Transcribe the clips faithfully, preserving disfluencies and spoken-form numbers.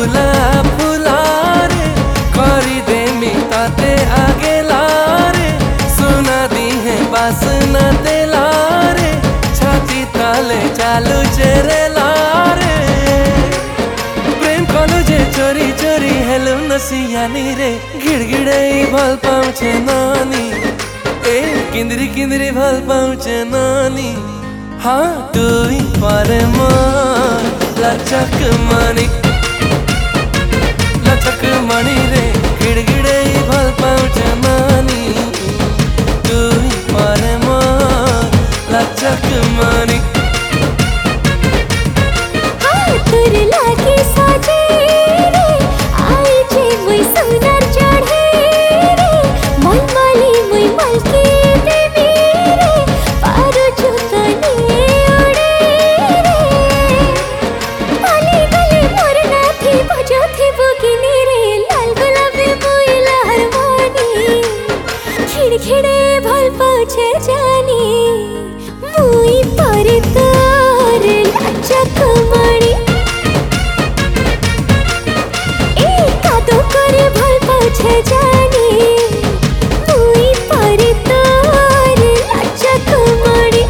गुलाब फुलारे करी देमी ताते आगे लारे सुना दी है बासना ते लारे छाती ताले चालू चेरे लारे प्रेम कलो जे चोरी चोरी हेलो नसियानी रे गिड़गिड़े भल पाउछे नानी ए किंदरी किंदरी भल पाउछे नानी हाँ तुई पारे मान लचक मणि लचक मणि रे गिड़गिड़े भल पाउछे नानी तुई पारे मान लचक मणि हाँ तुर लागे साजे रे आई जे मुई सुनर चढ़े रे मन माली मुई मलके देवी रे पारो चुतने उड़े रे पाले गले मोर नाथी बजो थी बुगिनी रे लाल गुलाबी मुई लहरवानी खिड़खिड़े भल पाछे जानी मुई परे तोर लचक मणि ए कादो करे भल पाछे जानी मुई परे तोर लचक मणि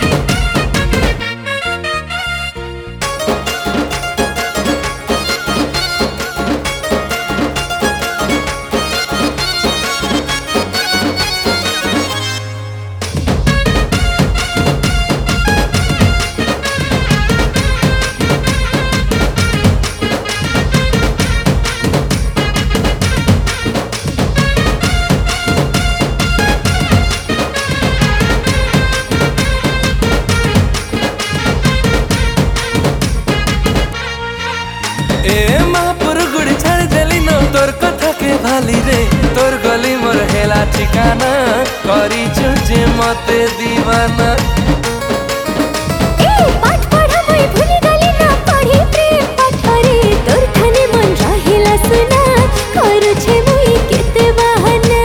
ए महापुर गुड़ी छाड़ देली न तोर कथा के भाली रे तोर गली मोर हेला ठिकाना करी जे मते दीवाना ए पाठ पढ़ा मुई भूली गली ना पढ़ी प्रेम पाठ रे तोर खाने मन रहिला सुना करू छे मुई केते बहाना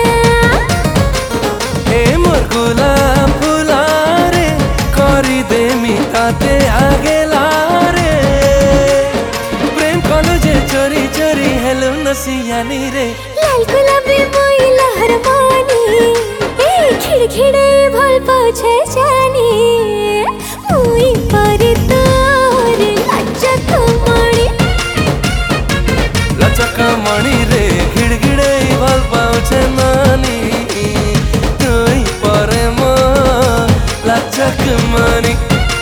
ए मोर गुलाब फुलारे करी देमी ताते आगे लारे प्रेम कलो जे चोरी चोरी हेलो नसियानी रे लाल गुलाबी मुई लहरवानी ए खिड़खिड़े भल पाछे जानी मुई परे तोर लचक मणि लचक मणि रे गिड़गिड़े भल पाउछे नानी तुई परे मान लचक मणि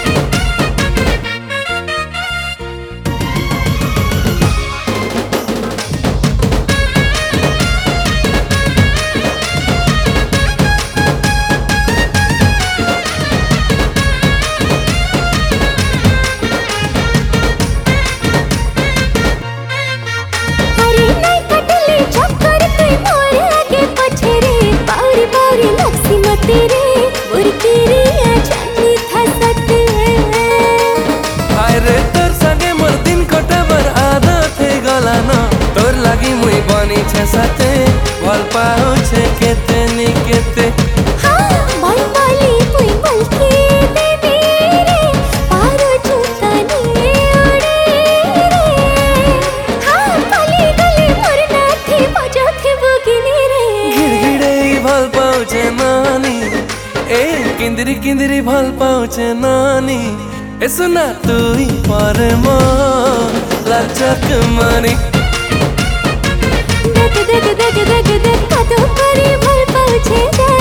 अरे नहीं कटले चक्कर तुई मोर आगे पछे रे बाउरी बाउरी लक्ष्मी मते रे बुरकी रे जानी था सते हाय रे तोर संगे मोर दिन कटबर आदत हे गला न तोर लागी मुई बनी छे साथे भल पाउछे केते नि केते हाँ मन माली मुई मलके देवी रे पारो चुतने उड़े रे हाँ पाले गले मोर नाथी बजो थी बुगिनी रे गिड़गिड़े भल पाउछे नानी ए किंदरी किंदरी भल पाउछे नानी ए सुना तुई परे मान लचक मणि दग दग दग दग दग कादो करे भल पाछे जानी।